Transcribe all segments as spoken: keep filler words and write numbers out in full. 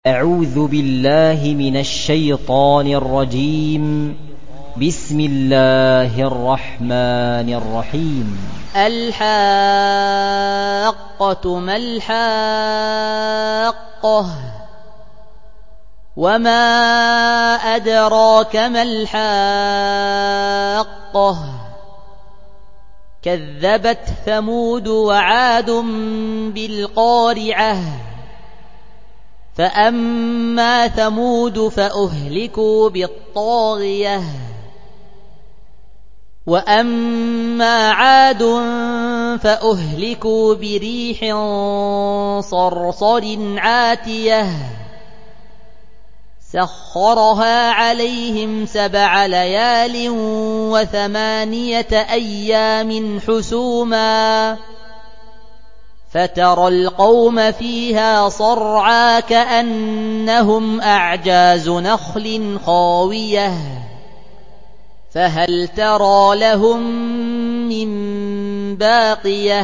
أعوذ بالله من الشيطان الرجيم. بسم الله الرحمن الرحيم. الحاقة ما الحاقة وما أدراك ما الحاقة كذبت ثمود وعاد بالقارعة فأما ثمود فأهلكوا بالطاغية وأما عاد فأهلكوا بريح صرصر عاتية سخرها عليهم سبع ليال وثمانية أيام حسوما فترى القوم فيها صرعى كأنهم أعجاز نخل خاوية فهل ترى لهم من باقية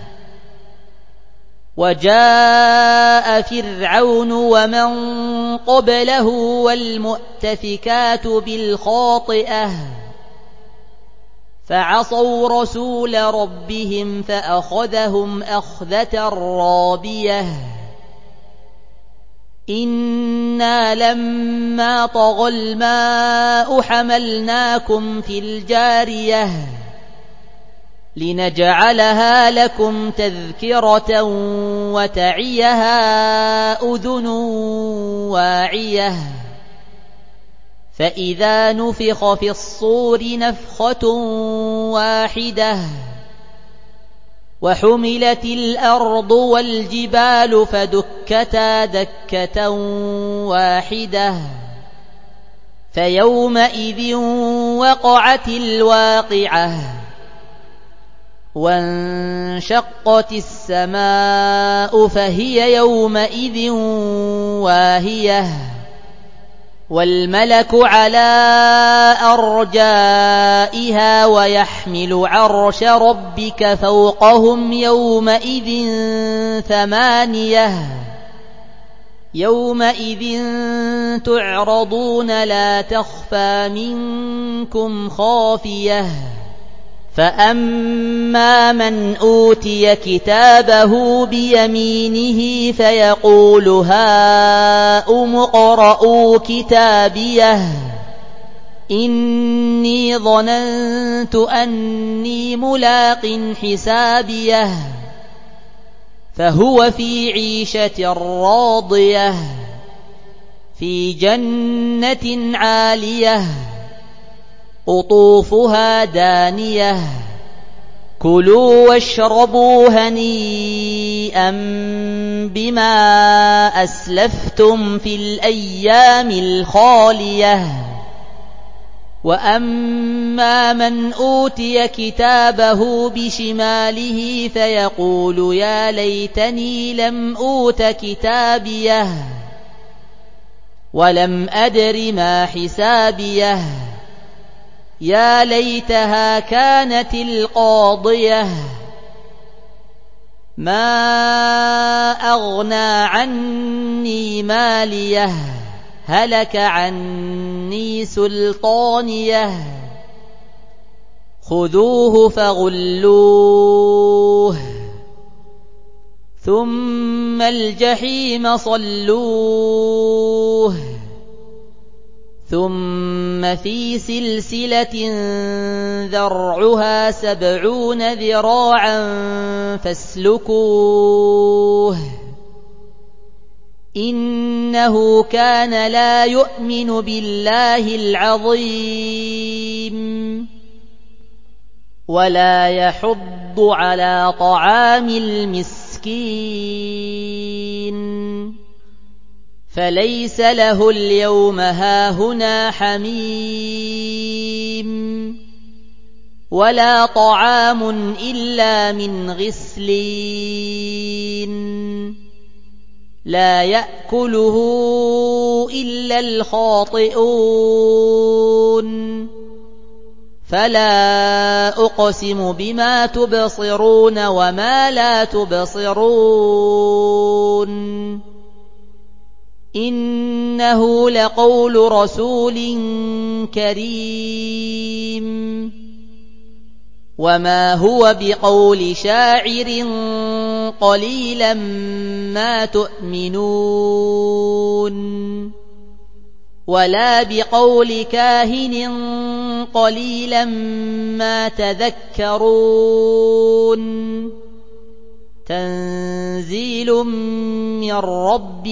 وجاء فرعون ومن قبله والمؤتفكات بالخاطئة فعصوا رسول ربهم فأخذهم أخذة رابية إنا لما طغى الماء حملناكم في الجارية لنجعلها لكم تذكرة وتعيها أذن واعية فإذا نفخ في الصور نفخة واحدة وحملت الأرض والجبال فدكتا دكة واحدة فيومئذ وقعت الواقعة وانشقت السماء فهي يومئذ واهية والملك على أرجائها ويحمل عرش ربك فوقهم يومئذ ثمانية يومئذ تعرضون لا تخفى منكم خافية فأما من أوتي كتابه بيمينه فيقول هاؤم اقرءوا كتابيه إني ظننت أني ملاق حسابيه فهو في عيشة راضية في جنة عالية قطوفها دانية كلوا واشربوا هنيئا بما أسلفتم في الأيام الخالية وأما من أوتي كتابه بشماله فيقول يا ليتني لم أوت كتابيه ولم أدر ما حسابيه يا ليتها كانت القاضية ما أغنى عني ماليه هلك عني سلطانيه خذوه فغلوه ثم الجحيم صلوه ثم في سلسلة ذرعها سبعون ذراعا فاسلكوه إنه كان لا يؤمن بالله العظيم ولا يحض على طعام المسكين فليس له اليوم هاهنا حميم ولا طعام إلا من غسلين لا يأكله إلا الخاطئون فلا أقسم بما تبصرون وما لا تبصرون إنه لقول رسول كريم وما هو بقول شاعر قليلا ما تؤمنون ولا بقول كاهن قليلا ما تذكرون تنزيل من رب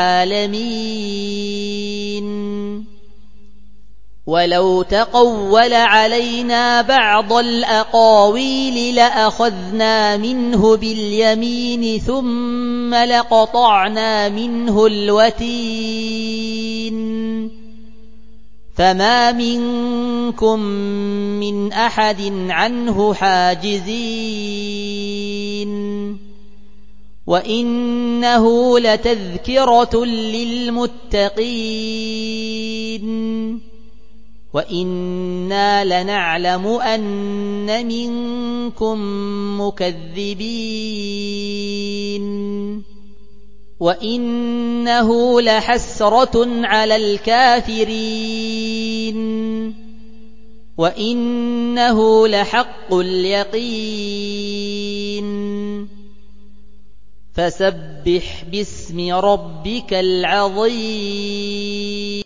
العالمين ولو تقول علينا بعض الأقاويل لأخذنا منه باليمين ثم لقطعنا منه الوتين فما منكم من أحد عنه حاجزين وإنه لتذكرة للمتقين وإنا لنعلم أن منكم مكذبين وإنه لحسرة على الكافرين وإنه لحق اليقين فسبح باسم ربك العظيم